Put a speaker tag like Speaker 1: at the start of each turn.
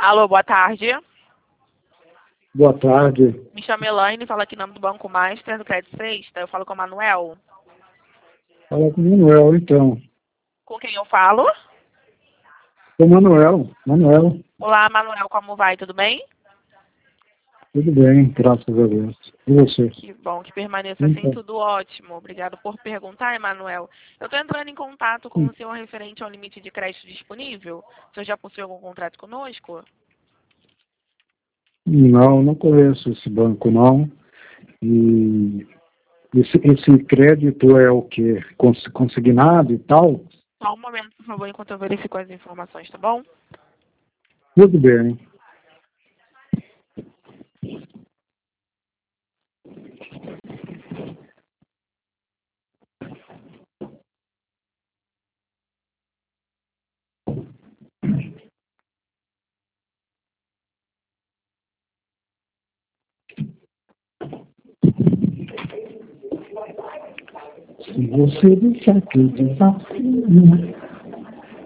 Speaker 1: Alô, boa tarde.
Speaker 2: Boa tarde.
Speaker 1: Me chamo Elaine, falo aqui em nome do Banco Master, do Crédito Sexta. Eu falo com o Manuel.
Speaker 2: Fala com o Manuel, então.
Speaker 1: Com quem eu falo?
Speaker 2: Com o Manuel. Manuel,
Speaker 1: Olá, Manuel, como vai? Tudo bem?
Speaker 2: tudo bem, graças a Deus. E você?
Speaker 1: Que bom que permaneça assim,
Speaker 2: Então,
Speaker 1: tudo ótimo. Obrigado por perguntar, Emanuel. Eu estou entrando em contato com o senhor referente ao limite de crédito disponível. O senhor já possui algum contrato conosco?
Speaker 2: não conheço esse banco, não. E esse crédito é o quê? Consignado e tal?
Speaker 1: Só um momento, por favor, enquanto eu verifico as informações, tá bom?
Speaker 2: Tudo bem. Se você deixar que eu desafio,